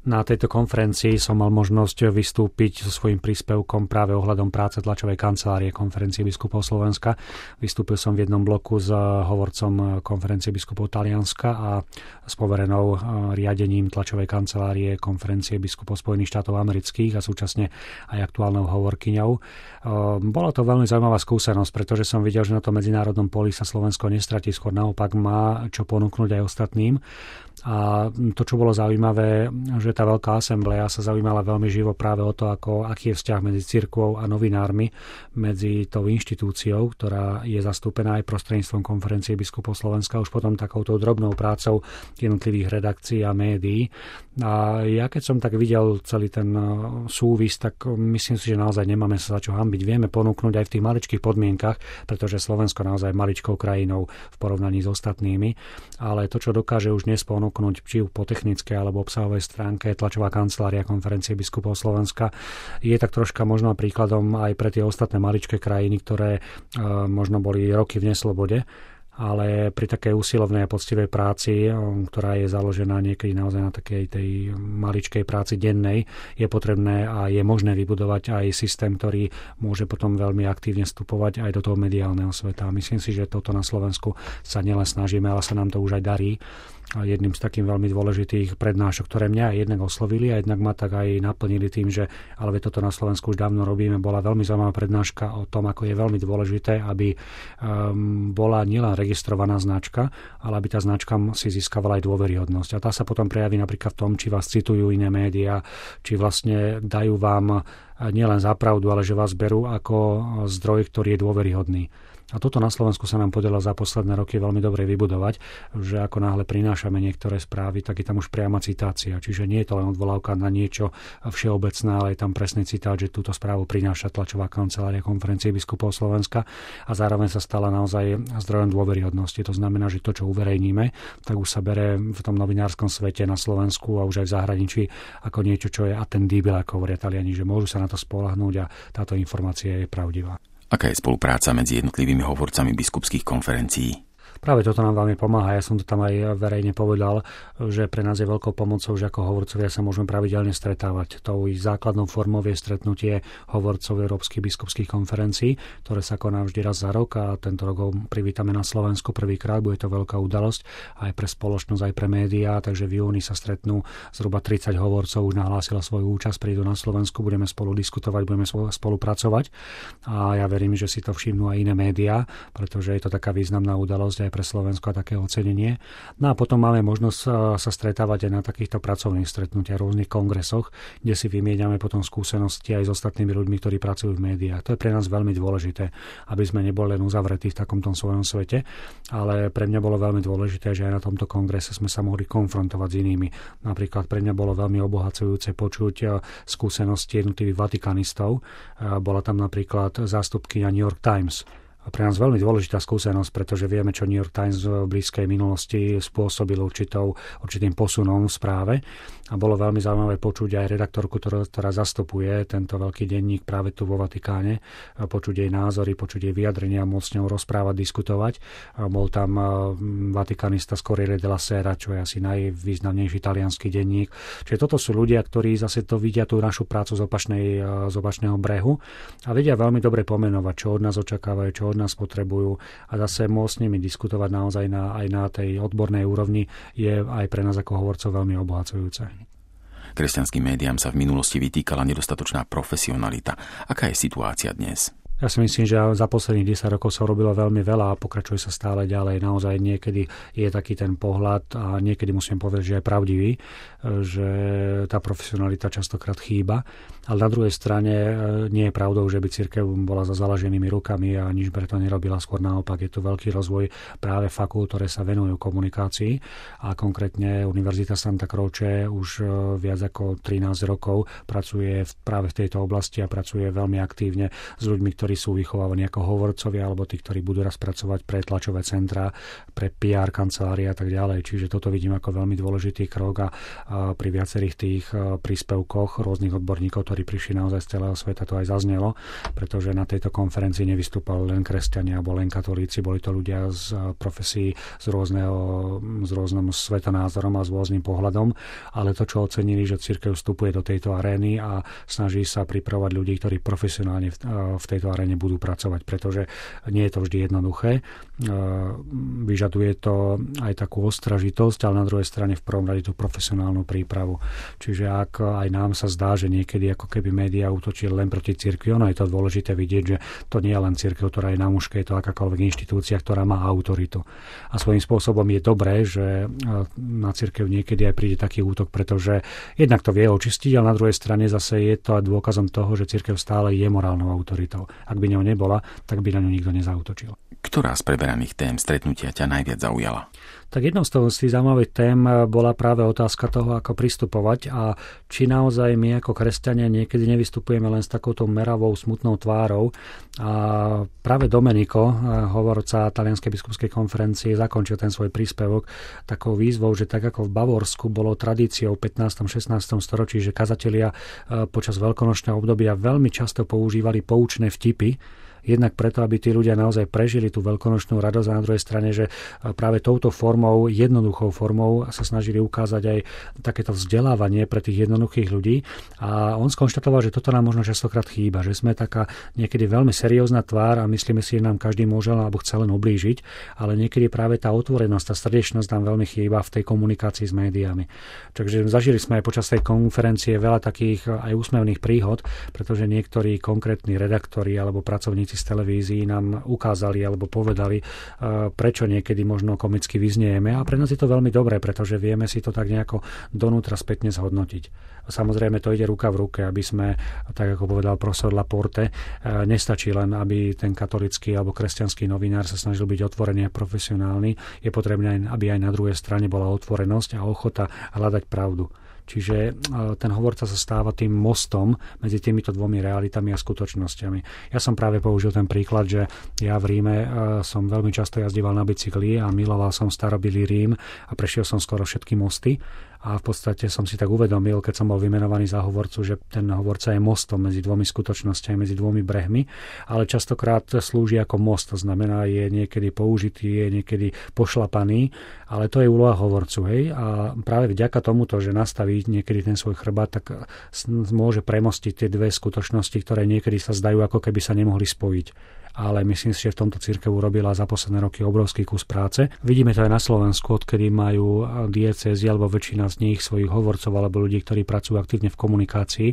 Na tejto konferencii som mal možnosť vystúpiť so svojím príspevkom práve ohľadom práce tlačovej kancelárie Konferencie biskupov Slovenska. Vystúpil som v jednom bloku s hovorcom Konferencie biskupov Talianska a s poverenou riadením tlačovej kancelárie Konferencie biskupov Spojených štátov amerických a súčasne aj aktuálnou hovorkyňou. Bola to veľmi zaujímavá skúsenosť, pretože som videl, že na tom medzinárodnom poli sa Slovensko nestratí, skôr naopak má čo ponúknuť aj ostatným. A to, čo bolo zaujímavé, že tá veľká asembléa sa zaujímala veľmi živo práve o to, aký je vzťah medzi cirkvou a novinármi, medzi tou inštitúciou, ktorá je zastúpená aj prostredníctvom Konferencie biskupov Slovenska, už potom takouto drobnou prácou jednotlivých redakcií a médií. A ja keď som tak videl celý ten súvis, tak myslím si, že naozaj nemáme sa za čo hanbiť. Vieme ponúknuť aj v tých maličkých podmienkach, pretože Slovensko naozaj maličkou krajinou v porovnaní s ostatnými, ale to, čo dokáže už dnes ponúknuť, či po technickej alebo obsahovej stránke tlačová kancelária Konferencie biskupov Slovenska, je tak troška možno príkladom aj pre tie ostatné maličké krajiny, ktoré možno boli roky v neslobode, ale pri takej usilovnej a poctivej práci, ktorá je založená niekedy naozaj na takej tej maličkej práci dennej, je potrebné a je možné vybudovať aj systém, ktorý môže potom veľmi aktívne vstupovať aj do toho mediálneho sveta. Myslím si, že toto na Slovensku sa nielen snažíme, ale sa nám to už aj darí. Jedným z takých veľmi dôležitých prednášok, ktoré mňa jednak oslovili a jednak ma tak aj naplnili tým, že ale toto na Slovensku už dávno robíme, bola veľmi zaujímavá prednáška o tom, ako je veľmi dôležité, aby bola nielen registrovaná značka, ale aby tá značka si získavala aj dôveryhodnosť. A tá sa potom prejaví napríklad v tom, či vás citujú iné médiá, či vlastne dajú vám nielen za pravdu, ale že vás berú ako zdroj, ktorý je dôveryhodný. A toto na Slovensku sa nám podarilo za posledné roky veľmi dobre vybudovať, že ako náhle prinášame niektoré správy, tak je tam už priama citácia. Čiže nie je to len odvolávka na niečo všeobecné, ale je tam presný citát, že túto správu prináša tlačová kancelária Konferencie biskupov Slovenska a zároveň sa stala naozaj zdrojom dôveryhodnosti. To znamená, že to, čo uverejníme, tak už sa bere v tom novinárskom svete na Slovensku a už aj v zahraničí ako niečo, čo je attendibile, ako hovoria Taliani, že môžu sa na to spoľahnúť a táto informácia je pravdivá. Aká je spolupráca medzi jednotlivými hovorcami biskupských konferencií? Práve toto nám veľmi pomáha. Ja som to tam aj verejne povedal, že pre nás je veľkou pomocou, že ako hovorcovia sa môžeme pravidelne stretávať. Tou ich základnou formou je stretnutie hovorcov Európskych biskupských konferencií, ktoré sa koná vždy raz za rok a tento rok ho privítame na Slovensku prvýkrát. Bude to veľká udalosť aj pre spoločnosť, aj pre médiá, takže v júni sa stretnú zhruba 30 hovorcov, už nahlásila svoju účasť, prídu na Slovensku, budeme spolu diskutovať, budeme spolupracovať a ja verím, že si to všimnú aj iné médiá, pretože je to taká významná udalosť aj pre Slovensko a také ocenenie. No a potom máme možnosť sa stretávať aj na takýchto pracovných stretnutiach, rôznych kongresoch, kde si vymieňame potom skúsenosti aj s ostatnými ľuďmi, ktorí pracujú v médiách. To je pre nás veľmi dôležité, aby sme neboli len uzavretí v takomto svojom svete, ale pre mňa bolo veľmi dôležité, že aj na tomto kongrese sme sa mohli konfrontovať s inými. Napríklad pre mňa bolo veľmi obohacujúce počuť skúsenosti jednotlivých vatikanistov. Bola tam napríklad zástupkyňa New York Times. A pre nás veľmi dôležitá skúsenosť, pretože vieme, čo New York Times v blízkej minulosti spôsobil určitým posunom v správe. A bolo veľmi zaujímavé počuť aj redaktorku, ktorá zastupuje tento veľký denník práve tu vo Vatikáne. Počuť jej názory, počuť jej vyjadrenia, môcť s ňou rozprávať, diskutovať. Bol tam vatikanista z Corriere della Sera, čo je asi najvýznamnejší taliansky denník. Čiže toto sú ľudia, ktorí zase to vidia tú našu prácu z opačného brehu a vedia veľmi dobre pomenovať, čo od nás očakávajú, čo od nás potrebujú a zase môcť s nimi diskutovať naozaj aj na tej odbornej úrovni je aj pre nás ako hovorcov veľmi obohacujúce. Kresťanským médiám sa v minulosti vytýkala nedostatočná profesionalita. Aká je situácia dnes? Ja si myslím, že za posledných 10 rokov sa robilo veľmi veľa a pokračuje sa stále ďalej. Naozaj niekedy je taký ten pohľad a niekedy musím povedať, že je pravdivý, že tá profesionalita častokrát chýba. Ale na druhej strane nie je pravdou, že by cirkev bola za založenými rukami a nič preto nerobila. Skôr naopak, je tu veľký rozvoj práve fakult, ktoré sa venujú komunikácii a konkrétne Univerzita Santa Croce už viac ako 13 rokov pracuje práve v tejto oblasti a pracuje veľmi aktívne s ľuďmi, ktorí sú vychovávaní ako hovorcovia, alebo tí, ktorí budú raz pracovať pre tlačové centrá, pre PR kancelárie a tak ďalej. Čiže toto vidím ako veľmi dôležitý krok a pri viacerých tých príspevkoch rôznych odborníkov, ktorí prišli naozaj z celého sveta, to aj zaznelo, pretože na tejto konferencii nevystúpali len kresťania alebo len katolíci, boli to ľudia z profesí s rôznym svetonázorom a s rôznym pohľadom, ale to, čo ocenili, že cirkev vstupuje do tejto arény a snaží sa pripravovať ľudí, ktorí profesionálne v tejto aréne budú pracovať, pretože nie je to vždy jednoduché. Vyžaduje to aj takú ostražitosť, ale na druhej strane v prvom rade tú profesionálnu prípravu. Čiže ak aj nám sa zdá, že niekedy ako keby médiá útočili len proti cirkvi, ono je to dôležité vidieť, že to nie je len cirkev, ktorá je na muške, je to akákoľvek inštitúcia, ktorá má autoritu. A svojím spôsobom je dobré, že na cirkev niekedy aj príde taký útok, pretože jednak to vie očistiť, ale na druhej strane zase je to aj dôkazom toho, že cirkev stále je morálnou autoritou. Ak by ňou nebola, tak by na ňu nikto nezautočil. Ktorá z preberaných tém stretnutia ťa najviac zaujala? Tak jednou z tých zaujímavých tém bola práve otázka toho, ako pristupovať a či naozaj my ako kresťania niekedy nevystupujeme len s takouto meravou, smutnou tvárou. A práve Domenico, hovorca Talianskej biskupskej konferencie, zakončil ten svoj príspevok takou výzvou, že tak ako v Bavorsku bolo tradíciou v 15. 16. storočí, že kazatelia počas veľkonočného obdobia veľmi často používali poučné vtipy, jednak preto, aby tí ľudia naozaj prežili tú veľkonočnú radosť a na druhej strane, že práve touto formou, jednoduchou formou sa snažili ukázať aj takéto vzdelávanie pre tých jednoduchých ľudí. A on skonštatoval, že toto nám možno častokrát chýba, že sme taká niekedy veľmi seriózna tvár a myslíme si, že nám každý môže alebo chce len ublížiť, ale niekedy práve tá otvorenosť, tá srdečnosť nám veľmi chýba v tej komunikácii s médiami. Takže zažili sme aj počas tej konferencie veľa takých aj úsmevných príhod, pretože niektorí konkrétni redaktori alebo pracovníci z televízií nám ukázali alebo povedali, prečo niekedy možno komicky vyznieme. A pre nás je to veľmi dobré, pretože vieme si to tak nejako donútra spätne zhodnotiť. Samozrejme, to ide ruka v ruke, aby sme, tak ako povedal profesor Laporte, nestačí len, aby ten katolický alebo kresťanský novinár sa snažil byť otvorený a profesionálny. Je potrebné, aby aj na druhej strane bola otvorenosť a ochota hľadať pravdu. Čiže ten hovorca sa stáva tým mostom medzi týmito dvomi realitami a skutočnosťami. Ja som práve použil ten príklad, že ja v Ríme som veľmi často jazdíval na bicykli a miloval som starobilý Rím a prešiel som skoro všetky mosty. A v podstate som si tak uvedomil, keď som bol vymenovaný za hovorcu, že ten hovorca je mostom medzi dvomi skutočnosťami, medzi dvomi brehmi, ale častokrát slúži ako most, to znamená, je niekedy použitý, je niekedy pošlapaný, ale to je úloha hovorcu. Hej? A práve vďaka tomuto, že nastaví niekedy ten svoj chrbát, tak môže premostiť tie dve skutočnosti, ktoré niekedy sa zdajú, ako keby sa nemohli spojiť. Ale myslím si, že v tomto cirkev urobila za posledné roky obrovský kus práce. Vidíme to aj na Slovensku, odkedy majú diecézy alebo väčšina z nich svojich hovorcov alebo ľudí, ktorí pracujú aktívne v komunikácii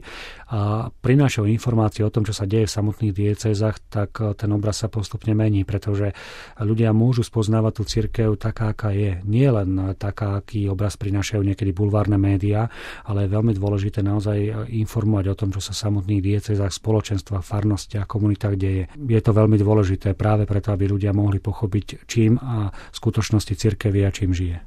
a prinášajú informácie o tom, čo sa deje v samotných diecézach, tak ten obraz sa postupne mení, pretože ľudia môžu spoznávať tú cirkev taká, aká je. Nie len taká, aký obraz prinášajú niekedy bulvárne médiá, ale je veľmi dôležité naozaj informovať o tom, čo sa v samotných diecézach, spoločenstvách, farnostiach, komunitách deje. Je to veľmi dôležité práve preto, aby ľudia mohli pochopiť, čím a v skutočnosti cirkev je a čím žije.